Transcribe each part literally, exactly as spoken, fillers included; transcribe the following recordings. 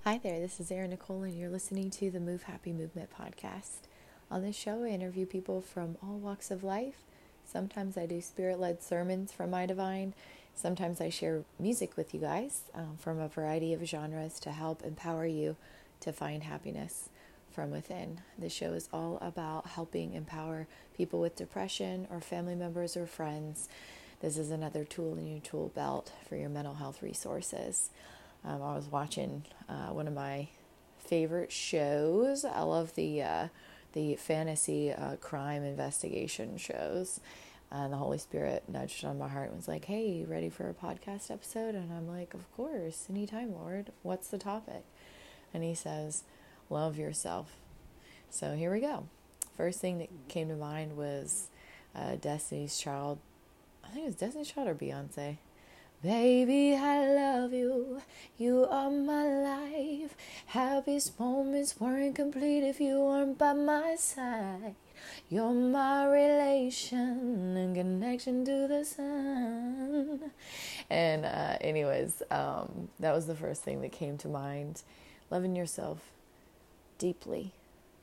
Hi there, this is Erin Nicole, and you're listening to the Move Happy Movement podcast. On this show, I interview people from all walks of life. Sometimes I do spirit led sermons from my divine. Sometimes I share music with you guys um, from a variety of genres to help empower you to find happiness from within. This show is all about helping empower people with depression or family members or friends. This is another tool in your tool belt for your mental health resources. Um, I was watching uh, one of my favorite shows. I love the uh, the fantasy uh, crime investigation shows. And the Holy Spirit nudged on my heart and was like, "Hey, you ready for a podcast episode?" And I'm like, "Of course, anytime, Lord. What's the topic?" And he says, "Love yourself." So here we go. First thing that came to mind was uh, Destiny's Child. I think it was Destiny's Child or Beyonce. Baby, I love you. You are my life. Happiest moments weren't complete if you weren't by my side. You're my relation and connection to the sun. And uh, anyways, um, that was the first thing that came to mind. Loving yourself deeply.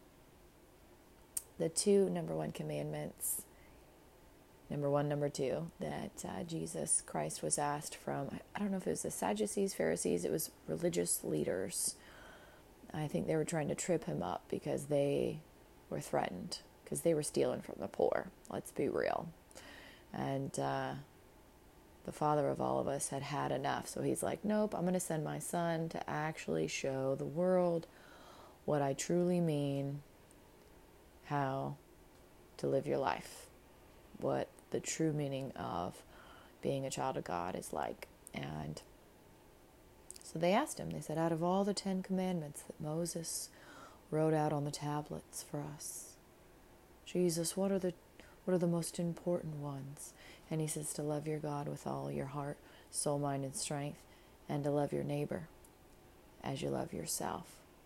The two number one commandments. Number one, number two, that uh, Jesus Christ was asked from, I don't know if it was the Sadducees, Pharisees, it was religious leaders. I think they were trying to trip him up because they were threatened, because they were stealing from the poor. Let's be real. And uh, the Father of all of us had had enough. So he's like, nope, I'm going to send my son to actually show the world what I truly mean, how to live your life, what the true meaning of being a child of God is like. And so they asked him, they said, out of all the Ten Commandments that Moses wrote out on the tablets for us, Jesus, what are the what are the most important ones? And he says to love your God with all your heart, soul, mind, and strength, and to love your neighbor as you love yourself.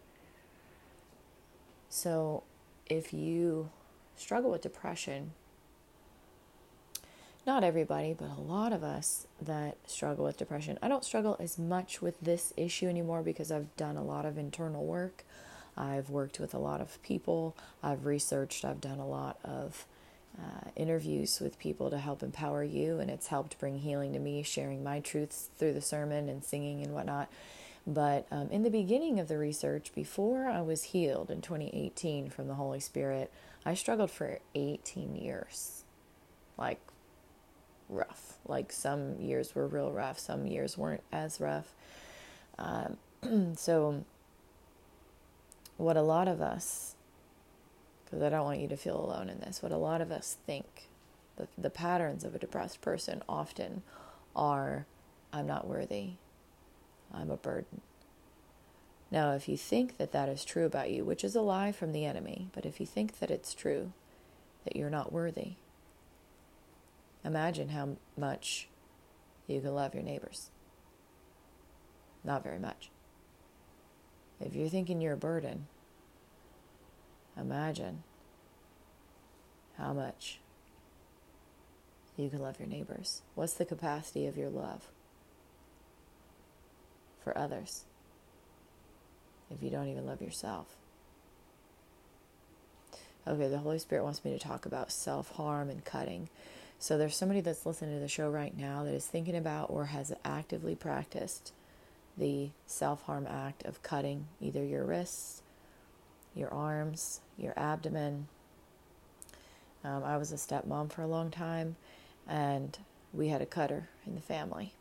So if you struggle with depression, not everybody, but a lot of us that struggle with depression. I don't struggle as much with this issue anymore because I've done a lot of internal work. I've worked with a lot of people. I've researched. I've done a lot of uh, interviews with people to help empower you, and it's helped bring healing to me, sharing my truths through the sermon and singing and whatnot. But um, in the beginning of the research, before I was healed in twenty eighteen from the Holy Spirit, I struggled for eighteen years. Like, rough. Like, some years were real rough, some years weren't as rough. Um, so what a lot of us, because I don't want you to feel alone in this, what a lot of us think, the, the patterns of a depressed person often are, I'm not worthy, I'm a burden. Now, if you think that that is true about you, which is a lie from the enemy, but if you think that it's true, that you're not worthy, imagine how much you can love your neighbors. Not very much. If you're thinking you're a burden, imagine how much you can love your neighbors. What's the capacity of your love for others if you don't even love yourself? Okay, the Holy Spirit wants me to talk about self-harm and cutting. So there's somebody that's listening to the show right now that is thinking about or has actively practiced the self-harm act of cutting either your wrists, your arms, your abdomen. Um, I was a stepmom for a long time, and we had a cutter in the family.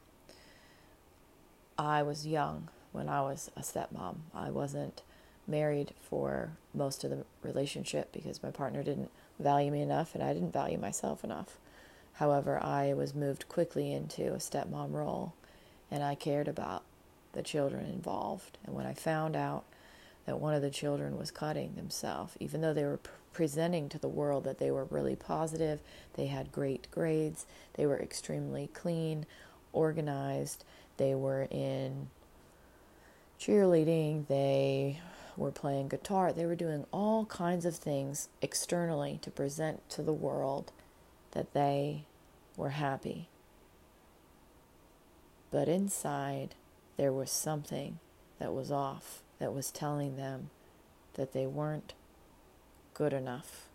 I was young when I was a stepmom. I wasn't married for most of the relationship because my partner didn't value me enough and I didn't value myself enough. However, I was moved quickly into a stepmom role, and I cared about the children involved. And when I found out that one of the children was cutting themselves, even though they were p- presenting to the world that they were really positive, they had great grades, they were extremely clean, organized, they were in cheerleading, they were playing guitar, they were doing all kinds of things externally to present to the world that they were happy. But inside, there was something that was off, that was telling them that they weren't good enough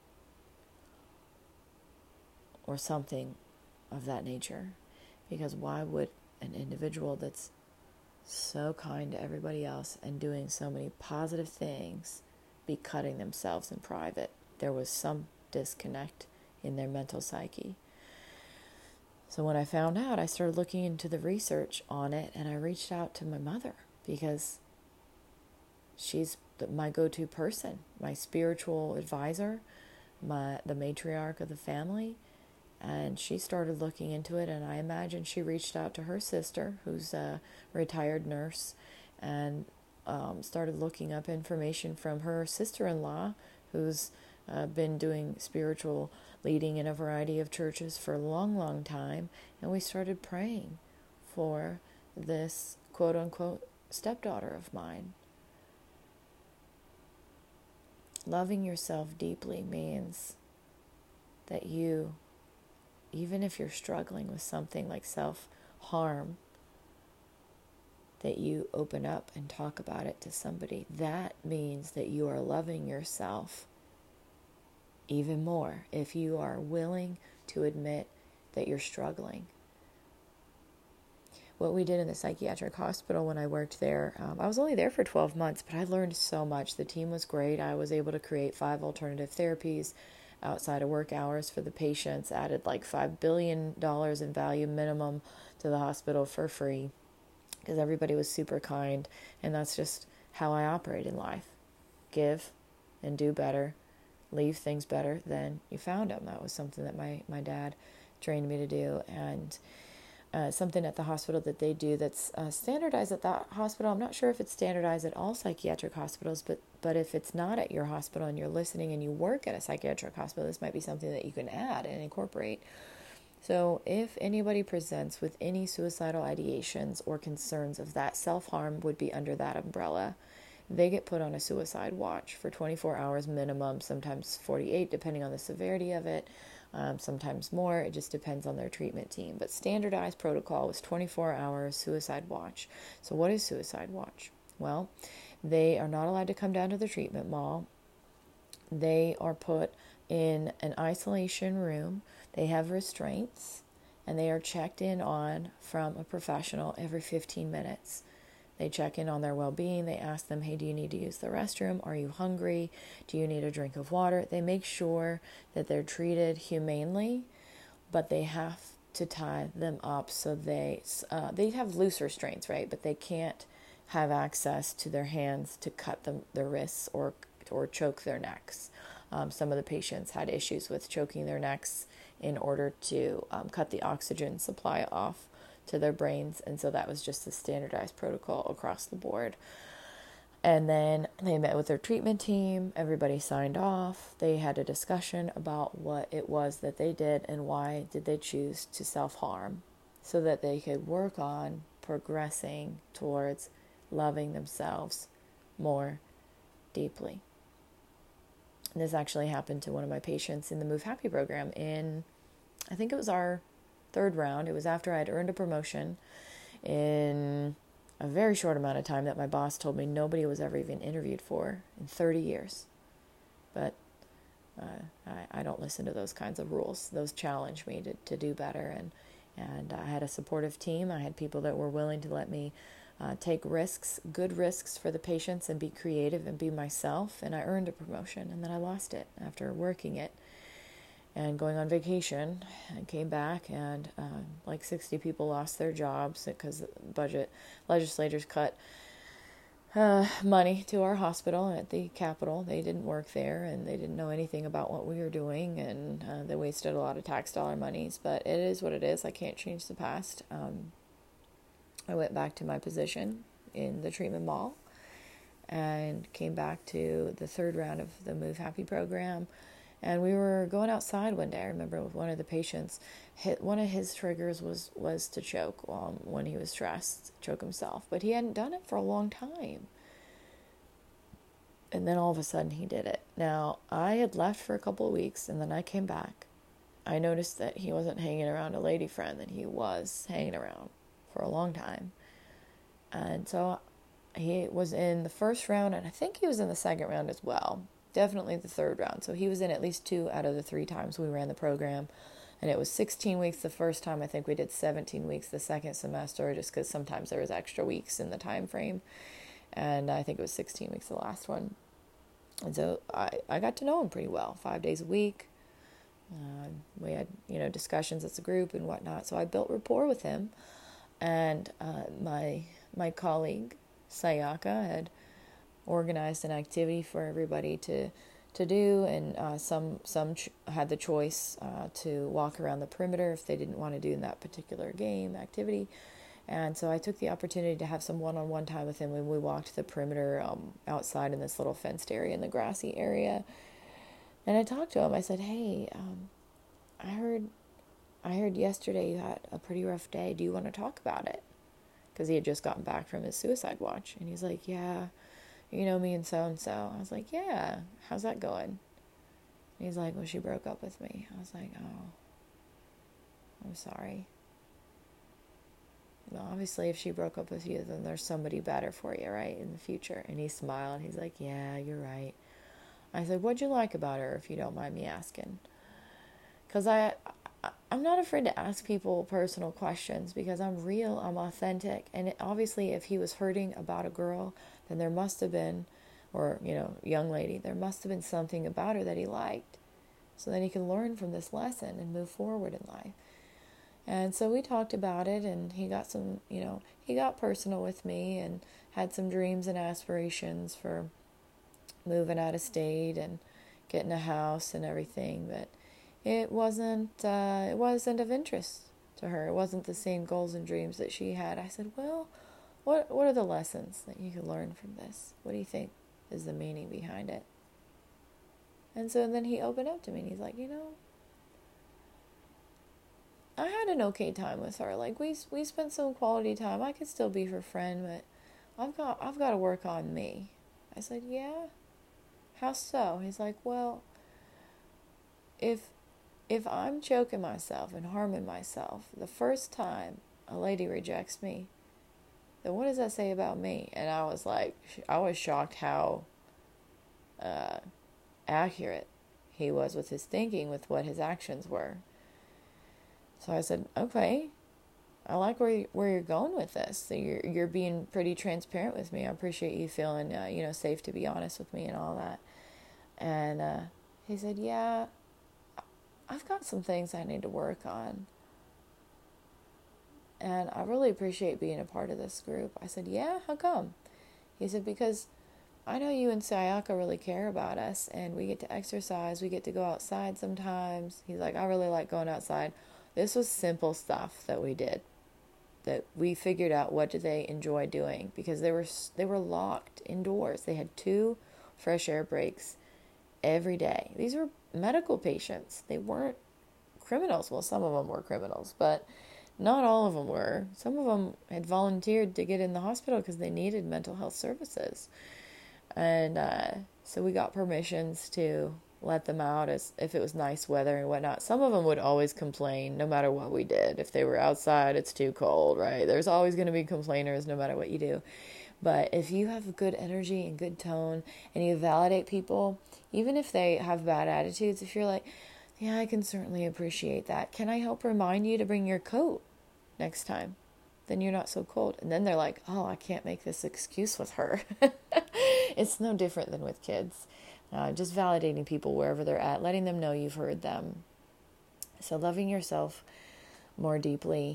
or something of that nature. Because why would an individual that's so kind to everybody else and doing so many positive things be cutting themselves in private? There was some disconnect in their mental psyche. So when I found out, I started looking into the research on it, and I reached out to my mother because she's my go-to person, my spiritual advisor, my the matriarch of the family. And she started looking into it, and I imagine she reached out to her sister, who's a retired nurse, and um, started looking up information from her sister-in-law, who's uh, been doing spiritual leading in a variety of churches for a long, long time. And we started praying for this quote-unquote stepdaughter of mine. Loving yourself deeply means that you, even if you're struggling with something like self-harm, that you open up and talk about it to somebody. That means that you are loving yourself even more if you are willing to admit that you're struggling. What we did in the psychiatric hospital when I worked there, um, I was only there for twelve months, but I learned so much. The team was great. I was able to create five alternative therapies outside of work hours for the patients, added like five billion dollars in value minimum to the hospital for free because everybody was super kind, and that's just how I operate in life. Give and do better. Leave things better than you found them. That was something that my, my dad trained me to do, and uh, something at the hospital that they do that's uh, standardized at that hospital. I'm not sure if it's standardized at all psychiatric hospitals, but But if it's not at your hospital and you're listening and you work at a psychiatric hospital, this might be something that you can add and incorporate. So if anybody presents with any suicidal ideations or concerns of that, self-harm would be under that umbrella. They get put on a suicide watch for twenty-four hours minimum, sometimes forty-eight, depending on the severity of it, um, sometimes more. It just depends on their treatment team. But standardized protocol was twenty-four hours suicide watch. So what is suicide watch? Well, they are not allowed to come down to the treatment mall. They are put in an isolation room. They have restraints, and they are checked in on from a professional every fifteen minutes. They check in on their well-being. They ask them, hey, do you need to use the restroom? Are you hungry? Do you need a drink of water? They make sure that they're treated humanely, but they have to tie them up so they, uh, they have loose restraints, right? But they can't have access to their hands to cut them, their wrists or or choke their necks. Um, some of the patients had issues with choking their necks in order to um, cut the oxygen supply off to their brains, and so that was just a standardized protocol across the board. And then they met with their treatment team. Everybody signed off. They had a discussion about what it was that they did and why did they choose to self-harm, so that they could work on progressing towards loving themselves more deeply. And this actually happened to one of my patients in the Move Happy program in, I think it was our third round. It was after I had earned a promotion in a very short amount of time that my boss told me nobody was ever even interviewed for in thirty years. But uh, I, I don't listen to those kinds of rules. Those challenge me to, to do better. And, and I had a supportive team. I had people that were willing to let me Uh, take risks, good risks for the patients, and be creative and be myself. And I earned a promotion, and then I lost it after working it and going on vacation. And came back, and uh, like sixty people lost their jobs because the budget legislators cut uh, money to our hospital at the Capitol. They didn't work there, and they didn't know anything about what we were doing, and uh, they wasted a lot of tax dollar monies. But it is what it is. I can't change the past. Um, I went back to my position in the treatment mall and came back to the third round of the Move Happy program. And we were going outside one day. I remember with one of the patients, hit, one of his triggers was, was to choke um, when he was stressed, choke himself. But he hadn't done it for a long time. And then all of a sudden he did it. Now, I had left for a couple of weeks, and then I came back. I noticed that he wasn't hanging around a lady friend that he was hanging around for a long time. And so he was in the first round, and I think he was in the second round as well. Definitely the third round. So he was in at least two out of the three times we ran the program. And it was sixteen weeks the first time. I think we did seventeen weeks the second semester, just because sometimes there was extra weeks in the time frame. And I think it was sixteen weeks the last one. And so I, I got to know him pretty well, five days a week. Uh, we had, you know, discussions as a group and whatnot. So I built rapport with him. And uh, my my colleague, Sayaka, had organized an activity for everybody to to do, and uh, some some ch- had the choice uh, to walk around the perimeter if they didn't want to do in that particular game activity. And so I took the opportunity to have some one-on-one time with him when we walked the perimeter um, outside in this little fenced area in the grassy area. And I talked to him. I said, "Hey, um, I heard, I heard yesterday you had a pretty rough day. Do you want to talk about it?" Because he had just gotten back from his suicide watch. And he's like, "Yeah, you know me and so-and-so." I was like, "Yeah, how's that going?" And he's like, "Well, she broke up with me." I was like, "Oh, I'm sorry." Well, obviously, if she broke up with you, then there's somebody better for you, right, in the future. And he smiled. He's like, "Yeah, you're right." I said, "What'd you like about her, if you don't mind me asking?" Because I, I, I'm not afraid to ask people personal questions because I'm real, I'm authentic. And it, obviously, if he was hurting about a girl, then there must have been, or, you know, young lady, there must have been something about her that he liked. So then he can learn from this lesson and move forward in life. And so we talked about it, and he got some, you know, he got personal with me and had some dreams and aspirations for moving out of state and getting a house and everything, but it wasn't, uh, it wasn't of interest to her. It wasn't the same goals and dreams that she had. I said, "Well, what, what are the lessons that you can learn from this? What do you think is the meaning behind it?" And so then he opened up to me, and he's like, "You know, I had an okay time with her. Like, we we spent some quality time. I could still be her friend, but I've got I've got to work on me." I said, "Yeah? How so?" He's like, "Well, if if I'm choking myself and harming myself the first time a lady rejects me, then what does that say about me?" And I was like, I was shocked how uh, accurate he was with his thinking, with what his actions were. So I said, "Okay, I like where you, where you're going with this. So you're you're being pretty transparent with me. I appreciate you feeling uh, you know safe to be honest with me and all that." And uh, he said, "Yeah, I've got some things I need to work on, and I really appreciate being a part of this group." I said, "Yeah, how come?" He said, "Because I know you and Sayaka really care about us, and we get to exercise, we get to go outside sometimes." He's like, "I really like going outside." This was simple stuff that we did, that we figured out what do they enjoy doing, because they were they were locked indoors. They had two fresh air breaks every day. These were medical patients. They weren't criminals. Well, some of them were criminals, but not all of them were. Some of them had volunteered to get in the hospital because they needed mental health services. And uh, so we got permissions to let them out as if it was nice weather and whatnot. Some of them would always complain no matter what we did. If they were outside, it's too cold, right? There's always going to be complainers no matter what you do. But if you have good energy and good tone and you validate people, even if they have bad attitudes, if you're like, "Yeah, I can certainly appreciate that. Can I help remind you to bring your coat next time? Then you're not so cold." And then they're like, "Oh, I can't make this excuse with her." It's no different than with kids. Uh, just validating people wherever they're at, letting them know you've heard them. So loving yourself more deeply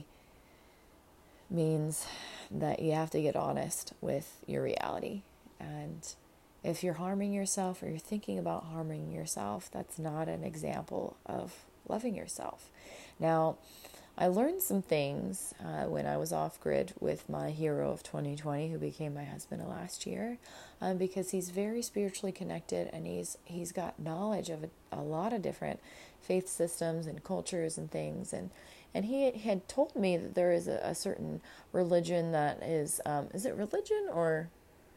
means that you have to get honest with your reality. And if you're harming yourself or you're thinking about harming yourself, that's not an example of loving yourself. Now, I learned some things uh, when I was off-grid with my hero of twenty twenty, who became my husband last year, um, because he's very spiritually connected, and he's he's got knowledge of a, a lot of different faith systems and cultures and things. And, and he had told me that there is a, a certain religion that is, um, is it religion or...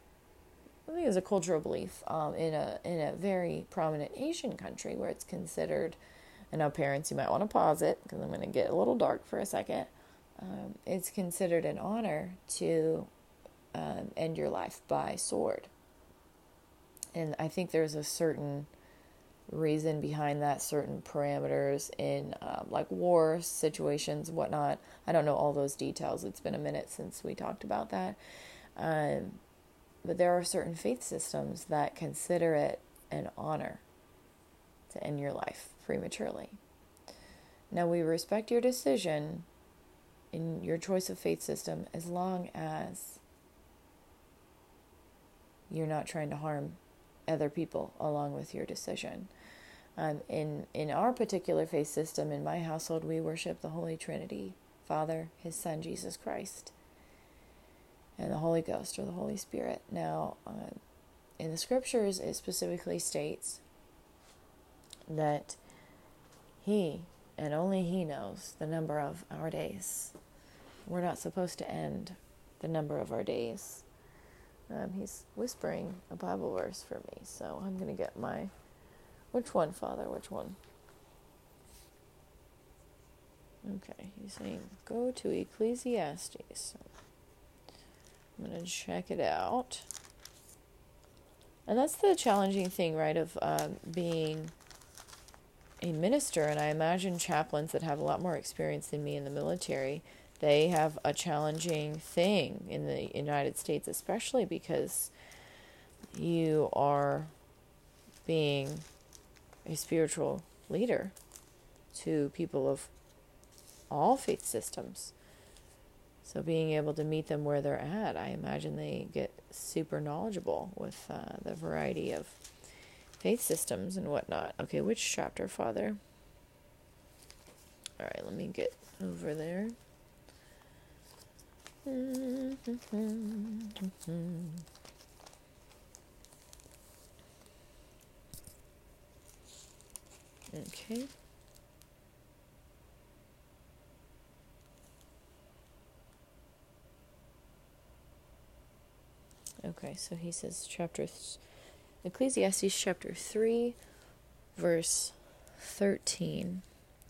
I think it's a cultural belief um, in a in a very prominent Asian country where it's considered, and now parents, you might want to pause it because I'm going to get a little dark for a second. Um, it's considered an honor to um, end your life by sword. And I think there's a certain reason behind that, certain parameters in um, like war situations, whatnot. I don't know all those details. It's been a minute since we talked about that. Um, but there are certain faith systems that consider it an honor to end your life prematurely. Now, we respect your decision in your choice of faith system as long as you're not trying to harm other people along with your decision. Um, in, in our particular faith system, in my household, we worship the Holy Trinity, Father, His Son, Jesus Christ, and the Holy Ghost, or the Holy Spirit. Now, um, in the scriptures, it specifically states that He, and only He, knows the number of our days. We're not supposed to end the number of our days. Um, he's whispering a Bible verse for me, so I'm going to get my... Which one, Father? Which one? Okay, he's saying, go to Ecclesiastes. So I'm going to check it out. And that's the challenging thing, right, of uh, being a minister. And I imagine chaplains that have a lot more experience than me in the military, they have a challenging thing in the United States, especially because you are being a spiritual leader to people of all faith systems. So being able to meet them where they're at, I imagine they get super knowledgeable with uh, the variety of faith systems and whatnot. Okay, which chapter, Father? All right, let me get over there. Okay. Okay, so he says chapter th- Ecclesiastes chapter three, verse thirteen.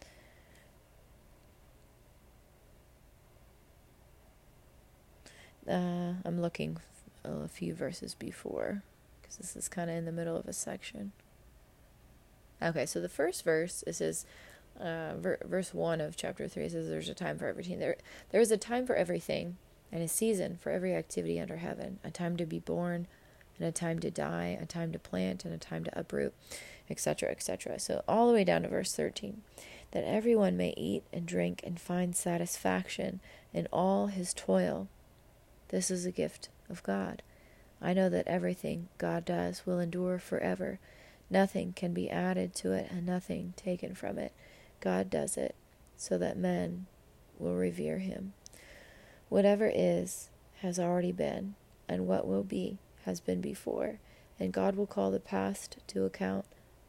Uh, I'm looking a few verses before, because this is kind of in the middle of a section. Okay, so the first verse, it says, uh, ver- verse one of chapter three, it says, there's a time for everything. There, there is a time for everything, and a season for every activity under heaven, a time to be born, and a time to die, a time to plant, and a time to uproot, et cetera, et cetera. So all the way down to verse thirteen, that everyone may eat and drink and find satisfaction in all his toil. This is a gift of God. I know that everything God does will endure forever. Nothing can be added to it and nothing taken from it. God does it so that men will revere Him. Whatever is has already been, and what will be has been before, and God will call the past to account.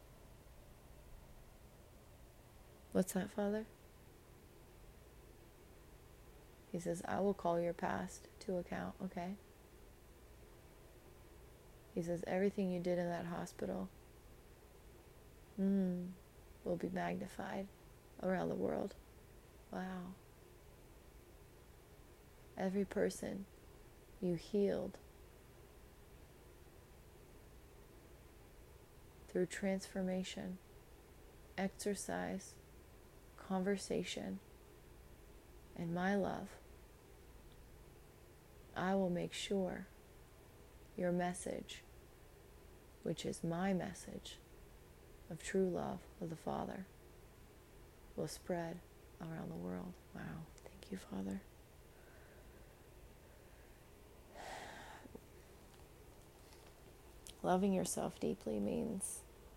What's that, Father? He says, I will call your past to account, okay? He says, everything you did in that hospital mm, will be magnified around the world. Wow. Every person you healed through transformation, exercise, conversation, and my love, I will make sure your message, which is my message of true love of the Father, will spread around the world. Wow. Thank you, Father. Loving yourself deeply means,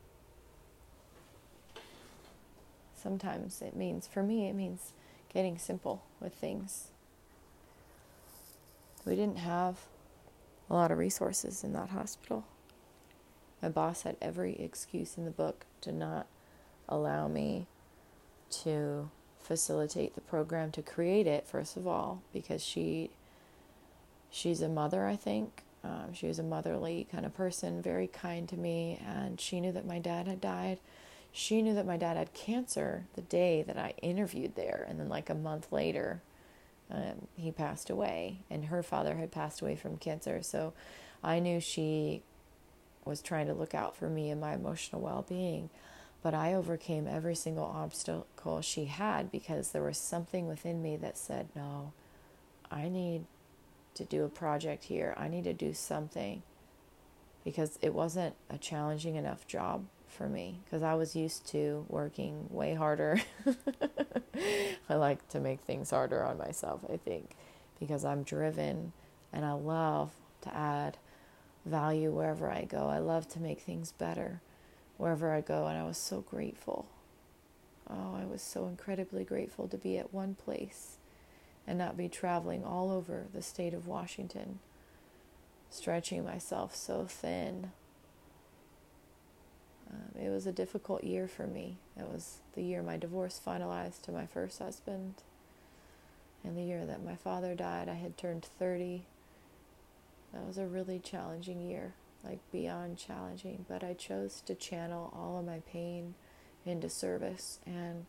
sometimes it means, for me, it means getting simple with things. We didn't have a lot of resources in that hospital. My boss had every excuse in the book to not allow me to facilitate the program, to create it, first of all, because she she's a mother, I think. Um, she was a motherly kind of person, very kind to me, and she knew that my dad had died. She knew that my dad had cancer the day that I interviewed there, and then like a month later, um, he passed away, and her father had passed away from cancer. So I knew she was trying to look out for me and my emotional well-being. But I overcame every single obstacle she had because there was something within me that said, no, I need to do a project here. I need to do something, because it wasn't a challenging enough job for me, because I was used to working way harder. I like to make things harder on myself, I think, because I'm driven and I love to add value wherever I go. I love to make things better wherever I go, and I was so grateful. Oh, I was so incredibly grateful to be at one place and not be traveling all over the state of Washington, stretching myself so thin. Um, it was a difficult year for me. It was the year my divorce finalized to my first husband, and the year that my father died. I had turned thirty. That was a really challenging year, like beyond challenging, but I chose to channel all of my pain into service. And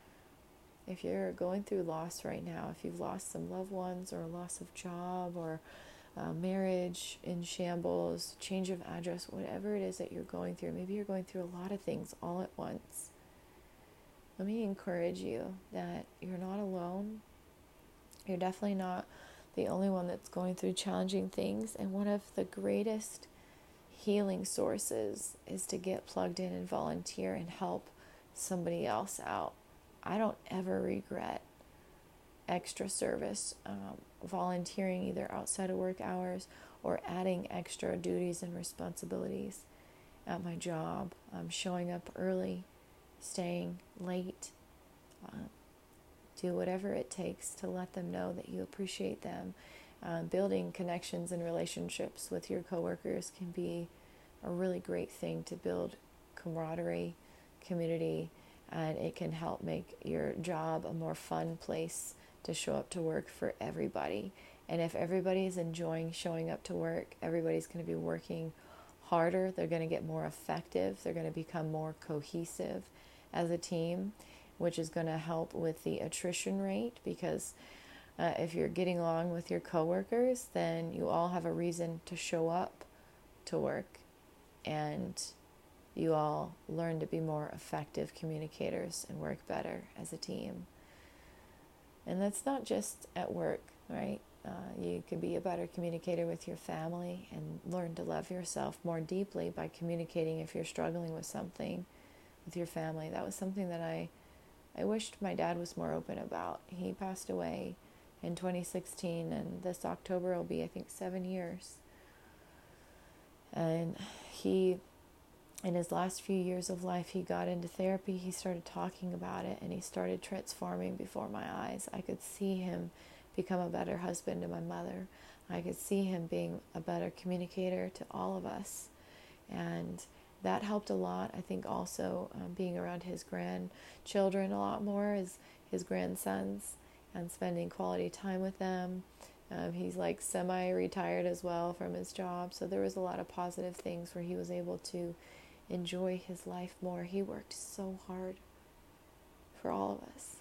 if you're going through loss right now, if you've lost some loved ones, or a loss of job, or uh, marriage in shambles, change of address, whatever it is that you're going through, maybe you're going through a lot of things all at once, let me encourage you that you're not alone. You're definitely not the only one that's going through challenging things. And one of the greatest healing sources is to get plugged in and volunteer and help somebody else out. I don't ever regret extra service, um, volunteering either outside of work hours or adding extra duties and responsibilities at my job, um, showing up early, staying late, uh, do whatever it takes to let them know that you appreciate them. Uh, building connections and relationships with your coworkers can be a really great thing to build camaraderie, community, and it can help make your job a more fun place to show up to work for everybody. And if everybody's enjoying showing up to work, everybody's going to be working harder. They're going to get more effective. They're going to become more cohesive as a team, which is going to help with the attrition rate, because uh, if you're getting along with your coworkers, then you all have a reason to show up to work, and you all learn to be more effective communicators and work better as a team. And that's not just at work, right? Uh, you can be a better communicator with your family and learn to love yourself more deeply by communicating if you're struggling with something with your family. That was something that I I wished my dad was more open about. He passed away in twenty sixteen, and this October will be, I think, seven years. And he, in his last few years of life, he got into therapy. He started talking about it, and he started transforming before my eyes. I could see him become a better husband to my mother. I could see him being a better communicator to all of us. And that helped a lot. I think also um, being around his grandchildren a lot more, his, his grandsons, and spending quality time with them. Um, he's like semi-retired as well from his job. So there was a lot of positive things where he was able to enjoy his life more. He worked so hard for all of us.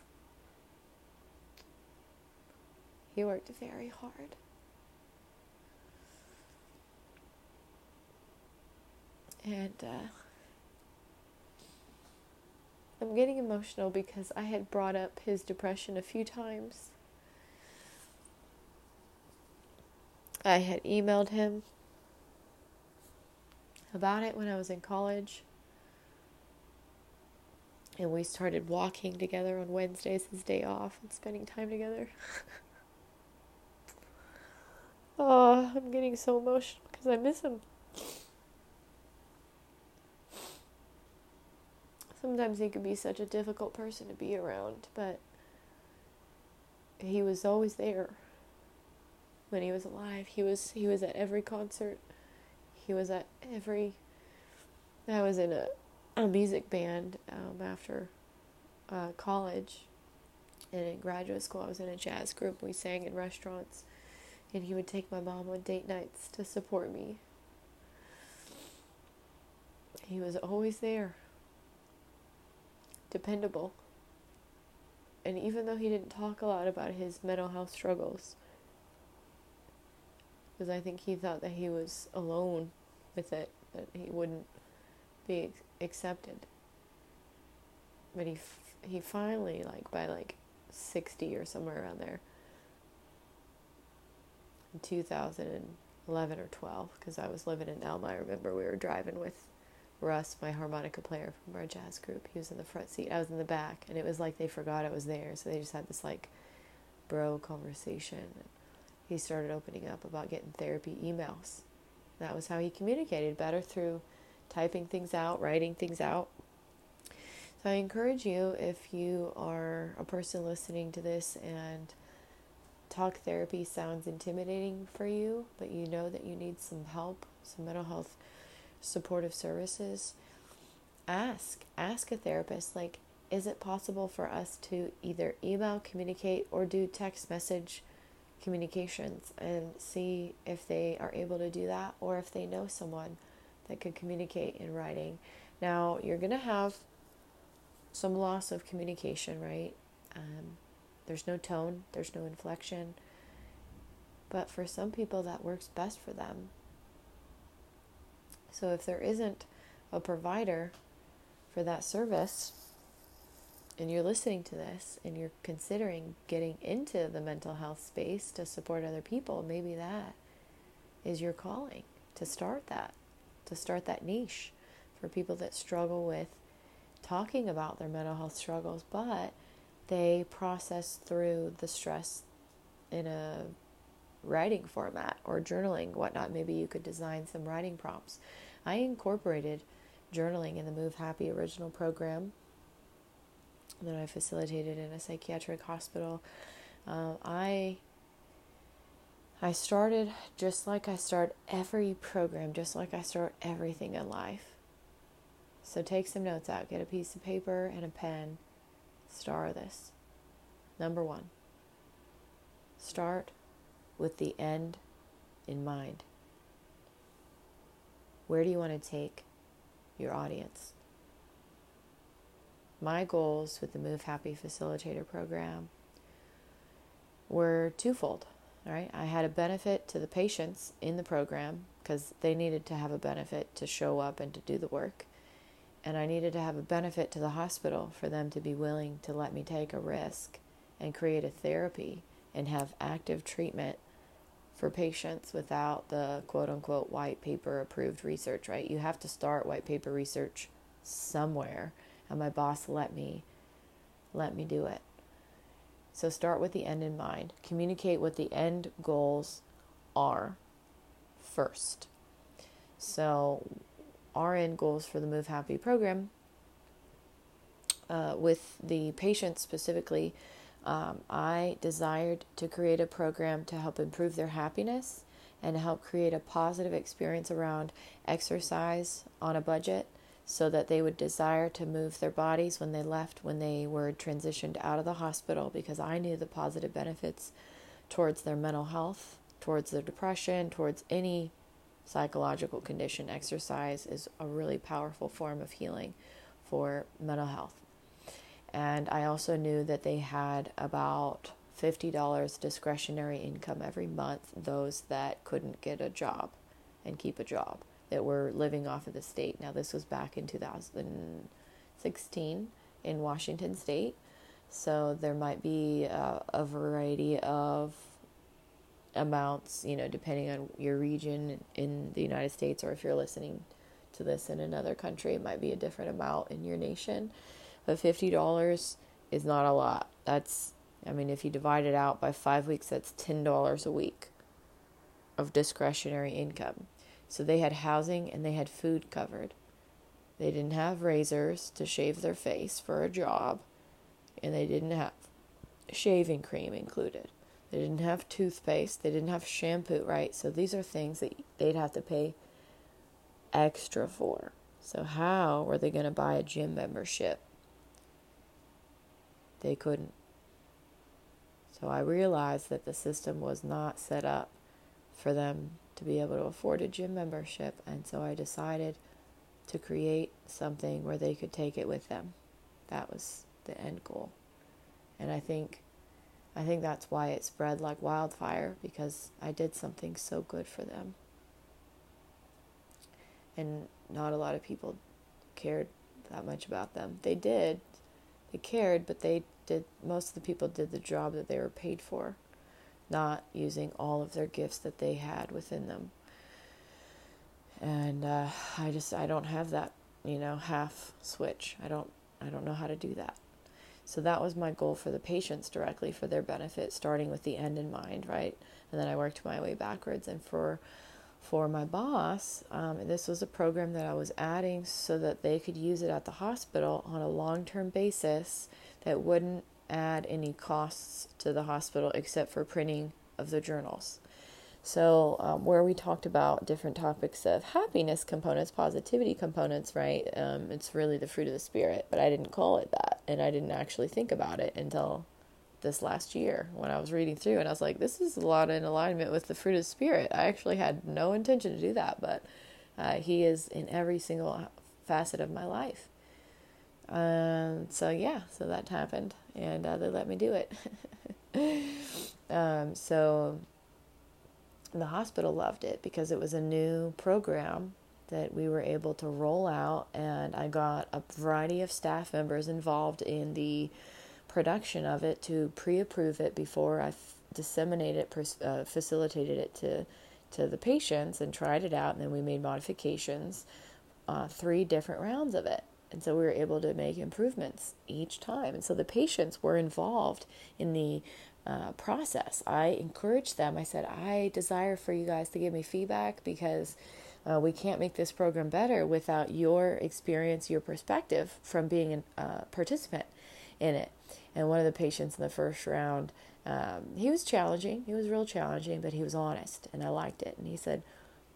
He worked very hard. And uh, I'm getting emotional because I had brought up his depression a few times. I had emailed him about it when I was in college. And we started walking together on Wednesdays, his day off, and spending time together. Oh, I'm getting so emotional because I miss him. Sometimes he could be such a difficult person to be around, but he was always there when he was alive. He was he was at every concert. He was at every... I was in a, a music band um, after uh, college, and in graduate school I was in a jazz group. We sang in restaurants, and he would take my mom on date nights to support me. He was always there. Dependable. And even though he didn't talk a lot about his mental health struggles, because I think he thought that he was alone with it, that he wouldn't be accepted. But he he finally, like by like sixty or somewhere around there, in two thousand eleven or twelve, because I was living in Elma. I remember we were driving with Russ, my harmonica player from our jazz group. He was in the front seat, I was in the back, and it was like they forgot I was there, so they just had this like bro conversation. And he started opening up about getting therapy emails. That was how he communicated better, through typing things out, writing things out. So I encourage you, if you are a person listening to this and talk therapy sounds intimidating for you, but you know that you need some help, some mental health supportive services, ask. Ask a therapist, like, is it possible for us to either email, communicate, or do text message communications, and see if they are able to do that, or if they know someone that could communicate in writing. Now, you're going to have some loss of communication, right? Um, there's no tone, there's no inflection, but for some people that works best for them. So if there isn't a provider for that service, and you're listening to this and you're considering getting into the mental health space to support other people, maybe that is your calling, to start that, to start that niche for people that struggle with talking about their mental health struggles, but they process through the stress in a writing format or journaling, whatnot. Maybe you could design some writing prompts. I incorporated journaling in the Move Happy original program that I facilitated in a psychiatric hospital. Um, I I started just like I start every program, just like I start everything in life. So take some notes out, get a piece of paper and a pen, star this. Number one, start with the end in mind. Where do you want to take your audience? My goals with the Move Happy Facilitator program were twofold. All right, I had a benefit to the patients in the program, because they needed to have a benefit to show up and to do the work. And I needed to have a benefit to the hospital for them to be willing to let me take a risk and create a therapy and have active treatment for patients without the quote-unquote white paper approved research, right? You have to start white paper research somewhere, and my boss let me let me do it. So start with the end in mind. Communicate what the end goals are first. So our end goals for the Move Happy program, uh, with the patients specifically, um, I desired to create a program to help improve their happiness and help create a positive experience around exercise on a budget, so that they would desire to move their bodies when they left, when they were transitioned out of the hospital, because I knew the positive benefits towards their mental health, towards their depression, towards any psychological condition. Exercise is a really powerful form of healing for mental health. And I also knew that they had about fifty dollars discretionary income every month, those that couldn't get a job and keep a job, that were living off of the state. Now, this was back in two thousand sixteen in Washington State, so there might be uh, a variety of amounts, you know, depending on your region in the United States, or if you're listening to this in another country, it might be a different amount in your nation. But fifty dollars is not a lot. That's, I mean, if you divide it out by five weeks, that's ten dollars a week of discretionary income. So they had housing and they had food covered. They didn't have razors to shave their face for a job, and they didn't have shaving cream included. They didn't have toothpaste. They didn't have shampoo, right? So these are things that they'd have to pay extra for. So how were they going to buy a gym membership? They couldn't. So I realized that the system was not set up for them to be able to afford a gym membership, and so I decided to create something where they could take it with them. That was the end goal. And I think I think that's why it spread like wildfire, because I did something so good for them. And not a lot of people cared that much about them. They did. They cared, but they did, most of the people did the job that they were paid for, not using all of their gifts that they had within them. And uh, I just, I don't have that, you know, half switch. I don't, I don't know how to do that. So that was my goal for the patients directly, for their benefit, starting with the end in mind, right? And then I worked my way backwards. And for for my boss, um, this was a program that I was adding so that they could use it at the hospital on a long-term basis that wouldn't add any costs to the hospital except for printing of the journals. So um, where we talked about different topics of happiness components, positivity components, right? Um, it's really the fruit of the spirit, but I didn't call it that. And I didn't actually think about it until this last year when I was reading through, and I was like, this is a lot in alignment with the fruit of the spirit. I actually had no intention to do that, but uh, he is in every single facet of my life. Um, so yeah, so that happened, and uh, they let me do it. um, so the hospital loved it because it was a new program that we were able to roll out, and I got a variety of staff members involved in the production of it to pre-approve it before I f- disseminated it, uh, facilitated it to to the patients and tried it out, and then we made modifications, uh, three different rounds of it. And so we were able to make improvements each time. And so the patients were involved in the uh, process. I encouraged them. I said, I desire for you guys to give me feedback, because uh, we can't make this program better without your experience, your perspective from being a uh, participant in it. And one of the patients in the first round, um, he was challenging. He was real challenging, but he was honest, and I liked it. And he said,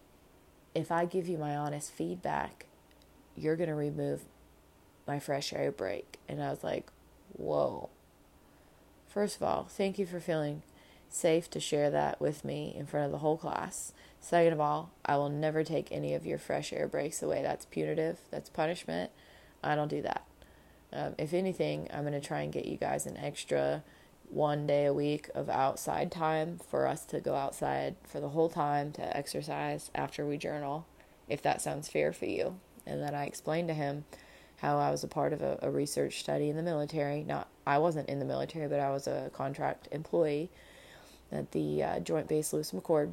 if I give you my honest feedback, you're going to remove my fresh air break. And I was like, whoa. First of all, thank you for feeling safe to share that with me in front of the whole class. Second of all, I will never take any of your fresh air breaks away. That's punitive. That's punishment. I don't do that. Um, if anything, I'm going to try and get you guys an extra one day a week of outside time for us to go outside for the whole time to exercise after we journal, if that sounds fair for you. And then I explained to him how I was a part of a, a research study in the military. Not, I wasn't in the military, but I was a contract employee at the uh, Joint Base Lewis McChord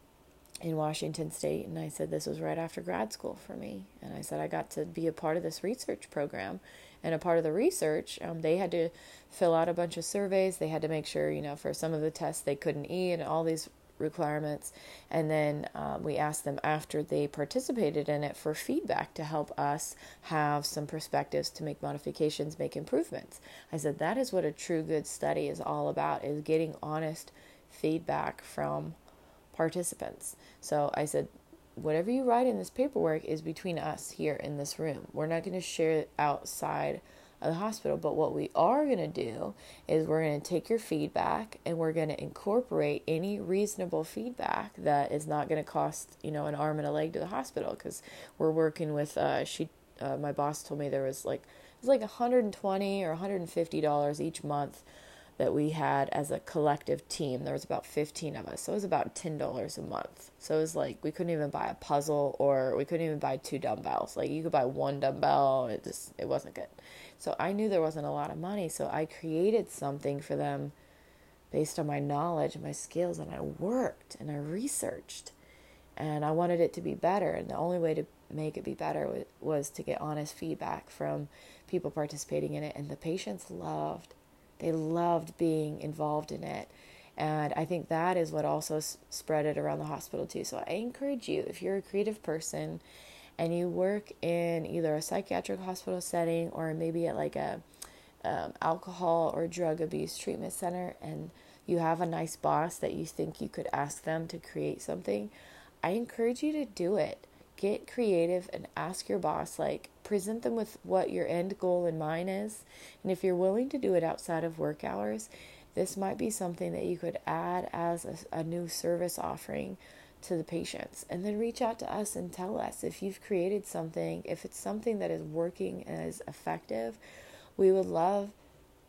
in Washington State. And I said this was right after grad school for me. And I said I got to be a part of this research program. And a part of the research, um, they had to fill out a bunch of surveys. They had to make sure, you know, for some of the tests they couldn't eat and all these requirements. And then um, we asked them after they participated in it for feedback to help us have some perspectives to make modifications, make improvements. I said that is what a true good study is all about, is getting honest feedback from participants. So I said, whatever you write in this paperwork is between us here in this room. We're not going to share it outside of the hospital, but what we are going to do is we're going to take your feedback and we're going to incorporate any reasonable feedback that is not going to cost, you know, an arm and a leg to the hospital, because we're working with, uh, she, uh, my boss told me there was like, it was like one hundred twenty dollars or one hundred fifty dollars each month that we had as a collective team. There was about fifteen of us, so it was about ten dollars a month. So it was like we couldn't even buy a puzzle, or we couldn't even buy two dumbbells. Like you could buy one dumbbell, and it just it wasn't good. So I knew there wasn't a lot of money, so I created something for them based on my knowledge and my skills, and I worked and I researched, and I wanted it to be better. And the only way to make it be better was to get honest feedback from people participating in it, and the patients loved. They loved being involved in it. And I think that is what also s- spread it around the hospital too. So I encourage you, if you're a creative person and you work in either a psychiatric hospital setting or maybe at like a um, alcohol or drug abuse treatment center, and you have a nice boss that you think you could ask them to create something, I encourage you to do it. Get creative and ask your boss, like, present them with what your end goal in mind is. And if you're willing to do it outside of work hours, this might be something that you could add as a, a new service offering to the patients. And then reach out to us and tell us if you've created something, if it's something that is working and is effective. We would love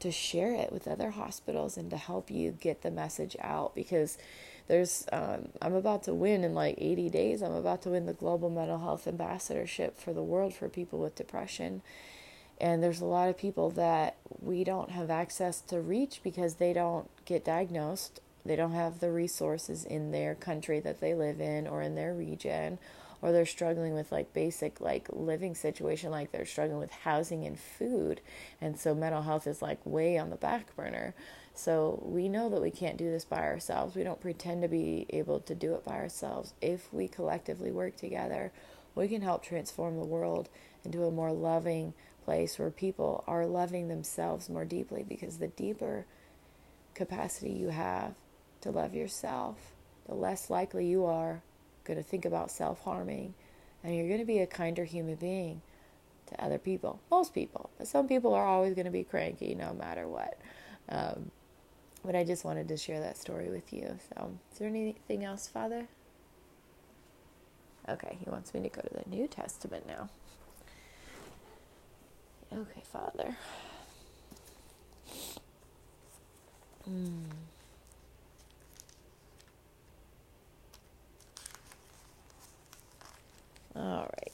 to share it with other hospitals and to help you get the message out, because there's um, I'm about to win in like eighty days. I'm about to win the Global Mental Health Ambassadorship for the world for people with depression. And there's a lot of people that we don't have access to reach because they don't get diagnosed. They don't have the resources in their country that they live in or in their region, or they're struggling with like basic like living situation, like they're struggling with housing and food. And so mental health is like way on the back burner. So we know that we can't do this by ourselves. We don't pretend to be able to do it by ourselves. If we collectively work together, we can help transform the world into a more loving place where people are loving themselves more deeply, because the deeper capacity you have to love yourself, the less likely you are going to think about self-harming, and you're going to be a kinder human being to other people. Most people. But some people are always going to be cranky no matter what. Um, but I just wanted to share that story with you. So, is there anything else, Father? Okay, he wants me to go to the New Testament now. Okay, Father. Hmm. All right.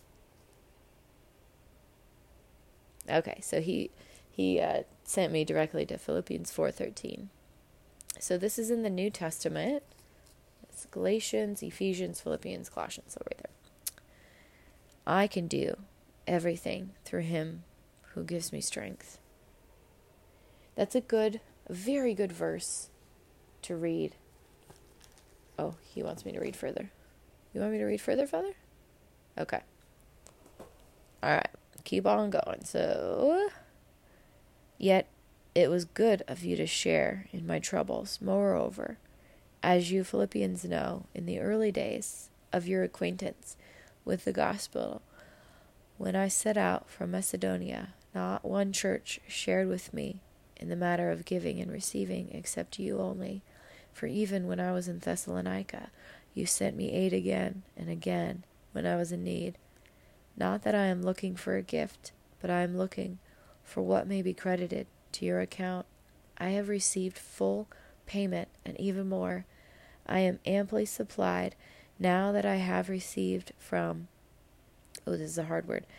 Okay, so he he uh, sent me directly to Philippians four thirteen. So this is in the New Testament. It's Galatians, Ephesians, Philippians, Colossians, so right there. I can do everything through him who gives me strength. That's a good, a very good verse to read. Oh, he wants me to read further. You want me to read further, Father? Okay. All right. Keep on going. So, yet it was good of you to share in my troubles. Moreover, as you Philippians know, in the early days of your acquaintance with the gospel, when I set out from Macedonia, not one church shared with me in the matter of giving and receiving, except you only. For even when I was in Thessalonica, you sent me aid again and again when I was in need. Not that I am looking for a gift, but I am looking for what may be credited to your account. I have received full payment, and even more. I am amply supplied now that I have received from, oh, this is a hard word,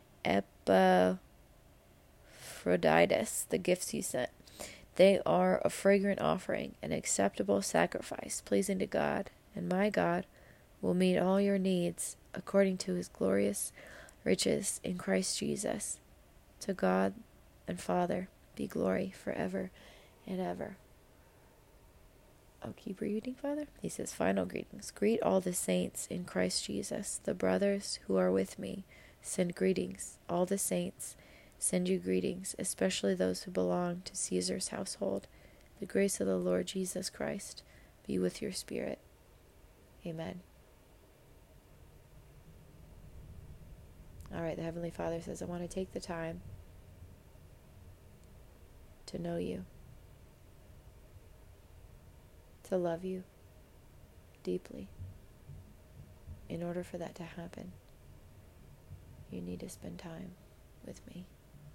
Epaphroditus, the gifts you sent. They are a fragrant offering, an acceptable sacrifice, pleasing to God, and my God will meet all your needs according to his glorious riches in Christ Jesus. To God and Father be glory forever and ever. I'll keep reading, Father. He says, final greetings. Greet all the saints in Christ Jesus. The brothers who are with me send greetings. All the saints send you greetings, especially those who belong to Caesar's household. The grace of the Lord Jesus Christ be with your spirit. Amen. All right, the Heavenly Father says, I want to take the time to know you, to love you deeply. In order for that to happen, you need to spend time with me.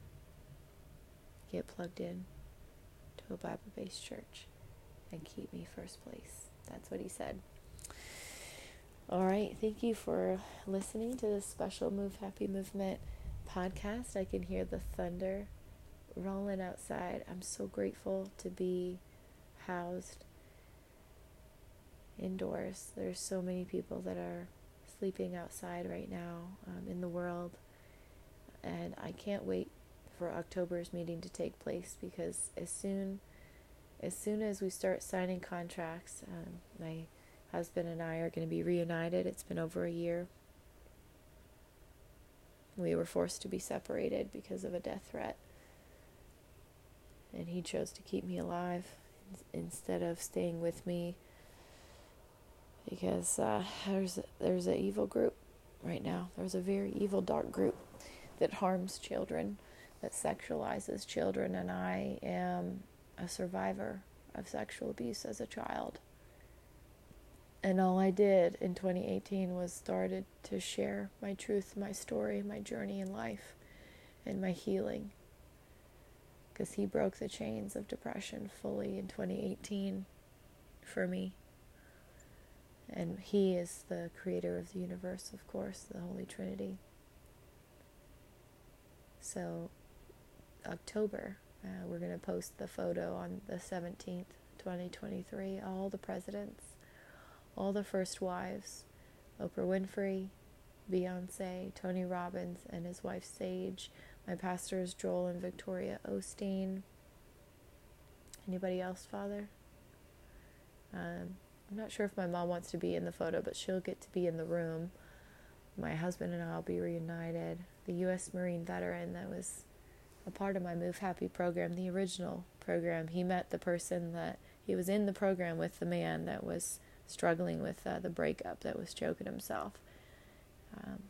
Get plugged in to a Bible-based church and keep me first place. That's what he said. All right, thank you for listening to this special Move Happy Movement podcast. I can hear the thunder rolling outside. I'm so grateful to be housed indoors. There's so many people that are sleeping outside right now um, in the world, and I can't wait for October's meeting to take place, because as soon as soon as we start signing contracts, um, my husband and I are going to be reunited. It's been over a year. We were forced to be separated because of a death threat, and he chose to keep me alive instead of staying with me, because uh, there's there's an evil group right now. There's a very evil, dark group that harms children, that sexualizes children, and I am a survivor of sexual abuse as a child. And all I did in twenty eighteen was started to share my truth, my story, my journey in life, and my healing. because he broke the chains of depression fully in twenty eighteen for me. And he is the creator of the universe, of course, the Holy Trinity. So, October, uh, we're going to post the photo on the seventeenth, twenty twenty-three. All the presidents, all the first wives, Oprah Winfrey, Beyonce, Tony Robbins and his wife Sage, my pastors Joel and Victoria Osteen. Anybody else, Father? Um, I'm not sure if my mom wants to be in the photo, but she'll get to be in the room. My husband and I will be reunited. The U S Marine veteran that was a part of my Move Happy program, the original program, he met the person that, he was in the program with the man that was struggling with uh, the breakup, that was choking himself. Um,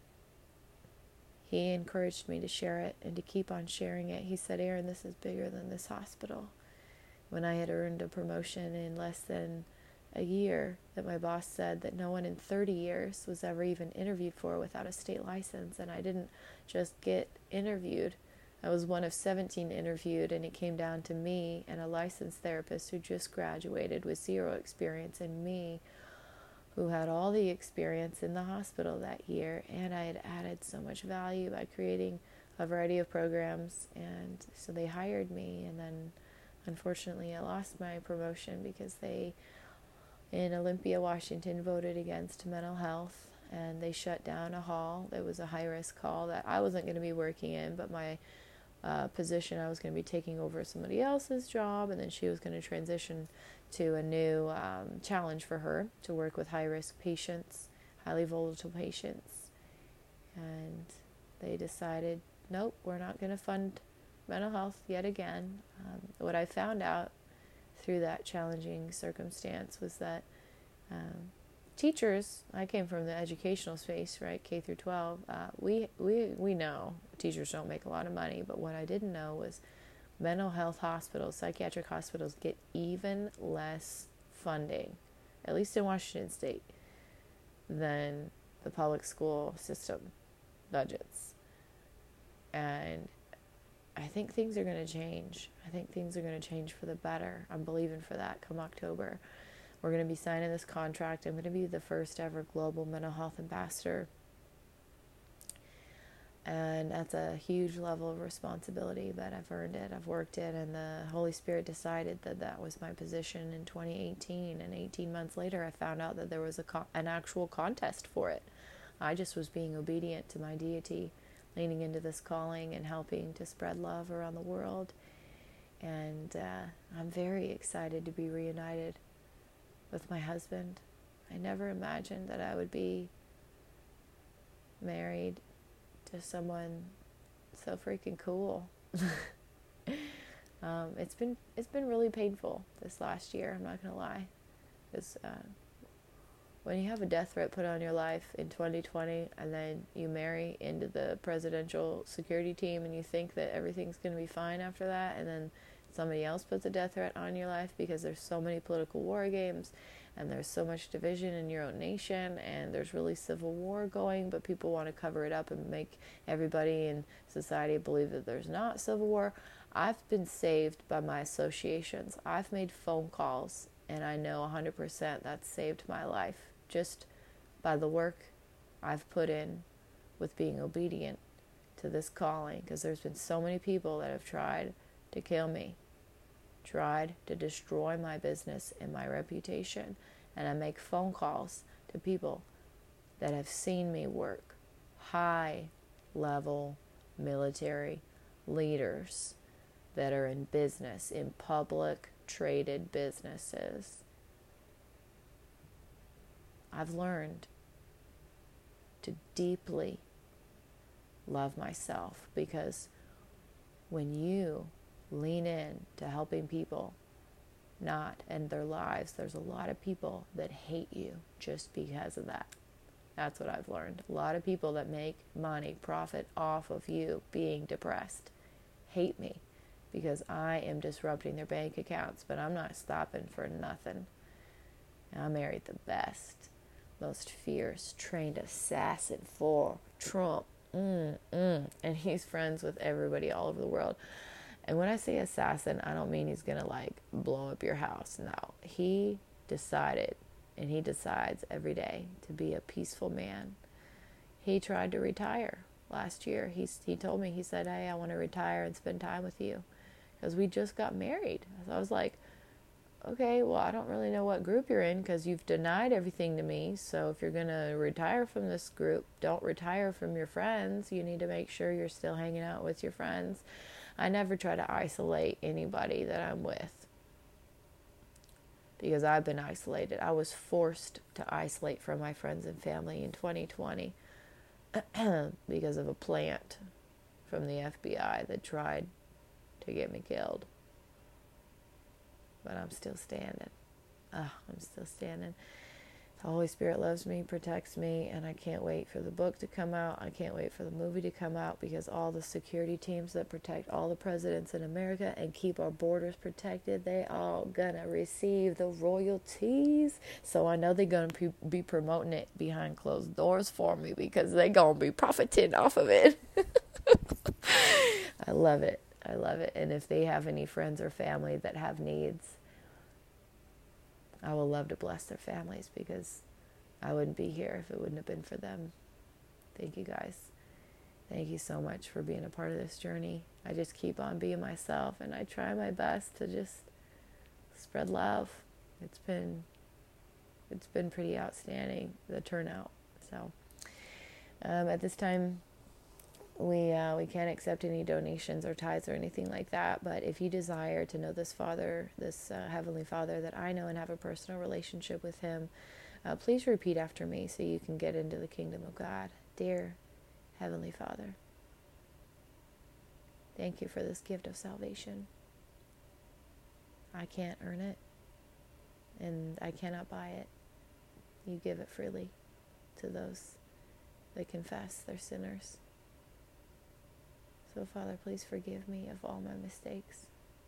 he encouraged me to share it and to keep on sharing it. He said, Erin, this is bigger than this hospital. When I had earned a promotion in less than a year, that my boss said that no one in thirty years was ever even interviewed for without a state license, and I didn't just get interviewed. I was one of seventeen interviewed, and it came down to me and a licensed therapist who just graduated with zero experience, and me, who had all the experience in the hospital that year, and I had added so much value by creating a variety of programs, and so they hired me. And then unfortunately I lost my promotion because they, in Olympia, Washington, voted against mental health, and they shut down a hall. It was a high-risk hall that I wasn't going to be working in, but my uh, position, I was going to be taking over somebody else's job, and then she was going to transition to a new um, challenge for her to work with high-risk patients, highly volatile patients. And they decided, nope, we're not going to fund mental health yet again. Um, what I found out through that challenging circumstance was that um, teachers, I came from the educational space, right, K through twelve, uh, we, we, we know teachers don't make a lot of money, but what I didn't know was mental health hospitals, psychiatric hospitals get even less funding, at least in Washington State, than the public school system budgets. And I think things are going to change. I think things are going to change for the better. I'm believing for that come October. We're going to be signing this contract. I'm going to be the first ever global mental health ambassador. And that's a huge level of responsibility, but I've earned it. I've worked it, and the Holy Spirit decided that that was my position in twenty eighteen. And eighteen months later, I found out that there was a co- an actual contest for it. I just was being obedient to my deity, leaning into this calling and helping to spread love around the world. And uh, I'm very excited to be reunited with my husband. I never imagined that I would be married to someone so freaking cool. um, it's been it's been really painful this last year, I'm not gonna lie. Because uh, when you have a death threat put on your life in twenty twenty, and then you marry into the presidential security team, and you think that everything's gonna be fine after that, and then somebody else puts a death threat on your life because there's so many political war games, and there's so much division in your own nation, and there's really civil war going, but people want to cover it up and make everybody in society believe that there's not civil war. I've been saved by my associations. I've made phone calls, and I know one hundred percent that's saved my life just by the work I've put in with being obedient to this calling, because there's been so many people that have tried to kill me, tried to destroy my business and my reputation, and I make phone calls to people that have seen me work, high level military leaders that are in business, in public traded businesses. I've learned to deeply love myself, because when you lean in to helping people not end their lives, there's a lot of people that hate you just because of that. That's what I've learned. A lot of people that make money, profit off of you being depressed, hate me because I am disrupting their bank accounts, but I'm not stopping for nothing. I married the best, most fierce, trained assassin for Trump. Mm, mm. And he's friends with everybody all over the world. And when I say assassin, I don't mean he's going to like blow up your house. No, he decided, and he decides every day to be a peaceful man. He tried to retire last year. He, he told me, he said, hey, I want to retire and spend time with you. Because we just got married. So I was like, okay, well, I don't really know what group you're in because you've denied everything to me. So if you're going to retire from this group, don't retire from your friends. You need to make sure you're still hanging out with your friends. I never try to isolate anybody that I'm with because I've been isolated. I was forced to isolate from my friends and family in twenty twenty because of a plant from the F B I that tried to get me killed. But I'm still standing. Ah, I'm still standing. The Holy Spirit loves me, protects me, and I can't wait for the book to come out. I can't wait for the movie to come out because all the security teams that protect all the presidents in America and keep our borders protected, they all gonna receive the royalties. So I know they're gonna be promoting it behind closed doors for me because they gonna be profiting off of it. I love it. I love it. And if they have any friends or family that have needs, I will love to bless their families because I wouldn't be here if it wouldn't have been for them. Thank you guys. Thank you so much for being a part of this journey. I just keep on being myself and I try my best to just spread love. It's been it's been pretty outstanding, the turnout. So um, at this time, We uh, we can't accept any donations or tithes or anything like that. But if you desire to know this Father, this uh, Heavenly Father that I know and have a personal relationship with Him, uh, please repeat after me so you can get into the kingdom of God. Dear Heavenly Father, thank you for this gift of salvation. I can't earn it, and I cannot buy it. You give it freely to those that confess they're sinners. So, Father, please forgive me of all my mistakes.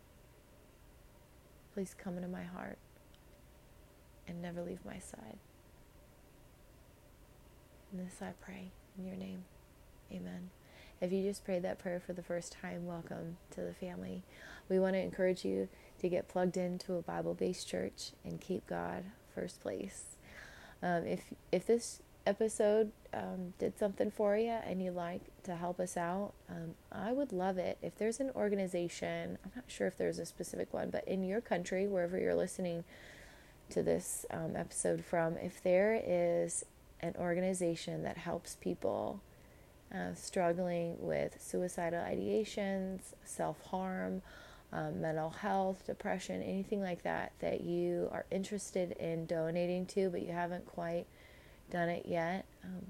Please come into my heart and never leave my side. And this I pray in your name. Amen. If you just prayed that prayer for the first time, welcome to the family. We want to encourage you to get plugged into a Bible-based church and keep God first place. Um, if if this episode um, did something for you and you'd like to help us out, um, I would love it. If there's an organization, I'm not sure if there's a specific one, but in your country, wherever you're listening to this um, episode from, if there is an organization that helps people uh, struggling with suicidal ideations, self-harm, um, mental health, depression, anything like that, that you are interested in donating to, but you haven't quite done it yet, um,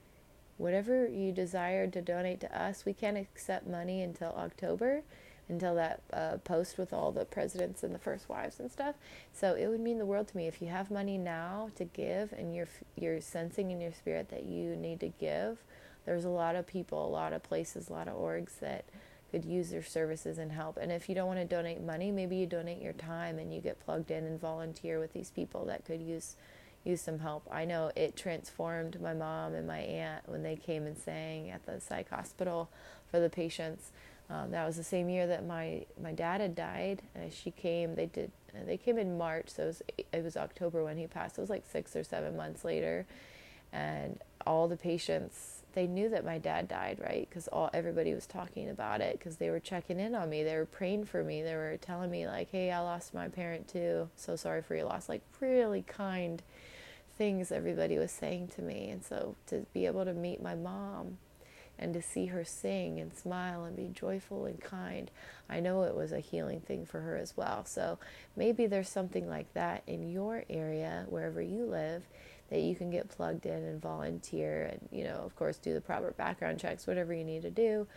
whatever you desire to donate to us, we can't accept money until October, until that uh, post with all the presidents and the first wives and stuff. So it would mean the world to me if you have money now to give and you're you're sensing in your spirit that you need to give. There's a lot of people, a lot of places, a lot of orgs that could use their services and help. And if you don't want to donate money, maybe you donate your time and you get plugged in and volunteer with these people that could use use some help. I know it transformed my mom and my aunt when they came and sang at the psych hospital for the patients. Um, that was the same year that my, my dad had died. Uh, she came, they did, uh, they came in March, so it was, it was October when he passed. It was like six or seven months later. And all the patients, they knew that my dad died, right? Because all everybody was talking about it because they were checking in on me. They were praying for me. They were telling me like, hey, I lost my parent too. So sorry for your loss. Like really kind things everybody was saying to me. And so to be able to meet my mom and to see her sing and smile and be joyful and kind, I know it was a healing thing for her as well. So maybe there's something like that in your area, wherever you live, that you can get plugged in and volunteer and, you know, of course, do the proper background checks, whatever you need to do.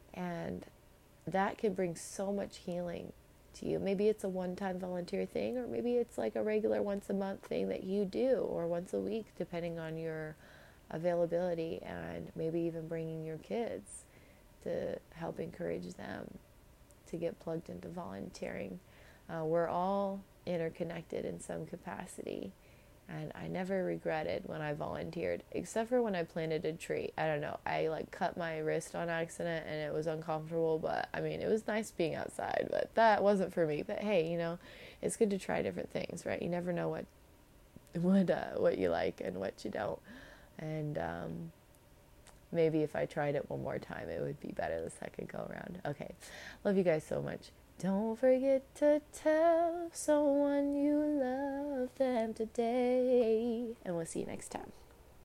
And that can bring so much healing to you. Maybe it's a one-time volunteer thing, or maybe it's like a regular once a month thing that you do, or once a week, depending on your availability, and maybe even bringing your kids to help encourage them to get plugged into volunteering. Uh, we're all interconnected in some capacity. And I never regretted when I volunteered, except for when I planted a tree. I don't know. I like cut my wrist on accident and it was uncomfortable, but I mean, it was nice being outside, but that wasn't for me. But hey, you know, it's good to try different things, right? You never know what what uh, what you like and what you don't. And um maybe if I tried it one more time, it would be better the second go around. Okay. Love you guys so much. Don't forget to tell someone you love them today. And we'll see you next time.